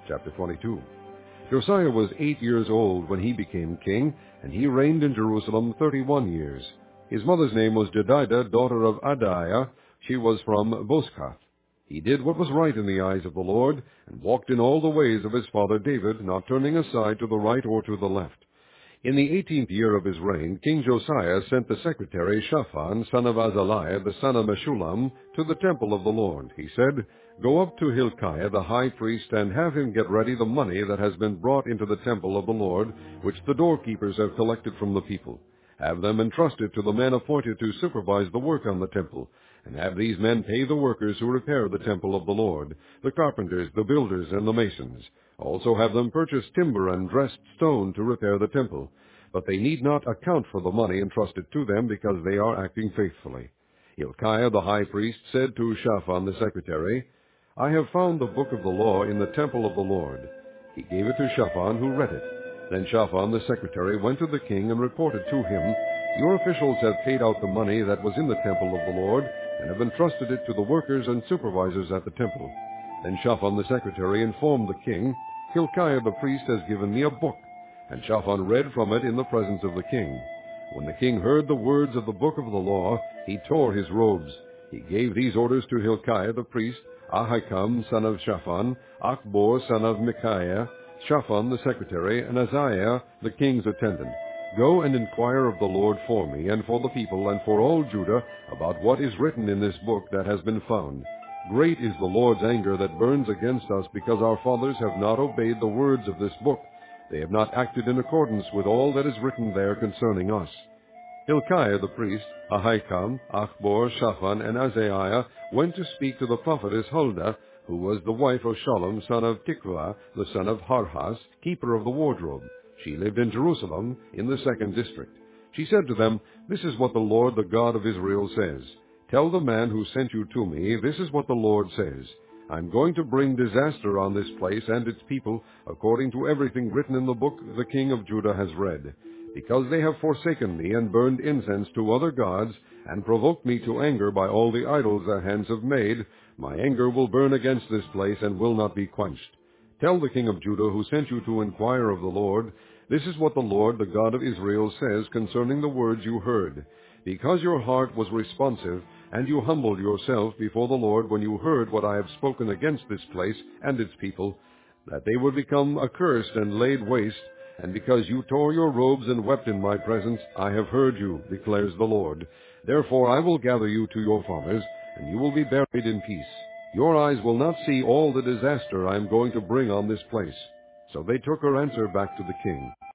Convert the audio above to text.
Chapter 22. Josiah was 8 years old when he became king, and he reigned in Jerusalem 31 years. His mother's name was Jedidah, daughter of Adaiah. She was from Bozkath. He did what was right in the eyes of the Lord, and walked in all the ways of his father David, not turning aside to the right or to the left. In the 18th year of his reign, King Josiah sent the secretary Shaphan, son of Azaliah, the son of Meshullam, to the temple of the Lord. He said, "Go up to Hilkiah the high priest, and have him get ready the money that has been brought into the temple of the Lord, which the doorkeepers have collected from the people. Have them entrusted to the men appointed to supervise the work on the temple, and have these men pay the workers who repair the temple of the Lord, the carpenters, the builders, and the masons. Also have them purchase timber and dressed stone to repair the temple. But they need not account for the money entrusted to them, because they are acting faithfully." Hilkiah the high priest said to Shaphan the secretary, "I have found the book of the law in the temple of the Lord." He gave it to Shaphan, who read it. Then Shaphan the secretary went to the king and reported to him, "Your officials have paid out the money that was in the temple of the Lord, and have entrusted it to the workers and supervisors at the temple." Then Shaphan the secretary informed the king, "Hilkiah the priest has given me a book." And Shaphan read from it in the presence of the king. When the king heard the words of the book of the law, he tore his robes. He gave these orders to Hilkiah the priest, Ahikam son of Shaphan, Achbor son of Micaiah, Shaphan the secretary, and Azariah the king's attendant. "Go and inquire of the Lord for me, and for the people, and for all Judah, about what is written in this book that has been found. Great is the Lord's anger that burns against us, because our fathers have not obeyed the words of this book. They have not acted in accordance with all that is written there concerning us." Hilkiah the priest, Ahikam, Achbor, Shaphan, and Azariah went to speak to the prophetess Huldah, who was the wife of Shallum, son of Tikvah, the son of Harhas, keeper of the wardrobe. She lived in Jerusalem, in the 2nd district. She said to them, "This is what the Lord, the God of Israel, says. Tell the man who sent you to me, this is what the Lord says. I'm going to bring disaster on this place and its people, according to everything written in the book the king of Judah has read. Because they have forsaken me and burned incense to other gods, and provoked me to anger by all the idols their hands have made, my anger will burn against this place and will not be quenched. Tell the king of Judah who sent you to inquire of the Lord, this is what the Lord, the God of Israel, says concerning the words you heard. Because your heart was responsive, and you humbled yourself before the Lord when you heard what I have spoken against this place and its people, that they would become accursed and laid waste, and because you tore your robes and wept in my presence, I have heard you, declares the Lord. Therefore I will gather you to your fathers, and you will be buried in peace. Your eyes will not see all the disaster I am going to bring on this place." So they took her answer back to the king.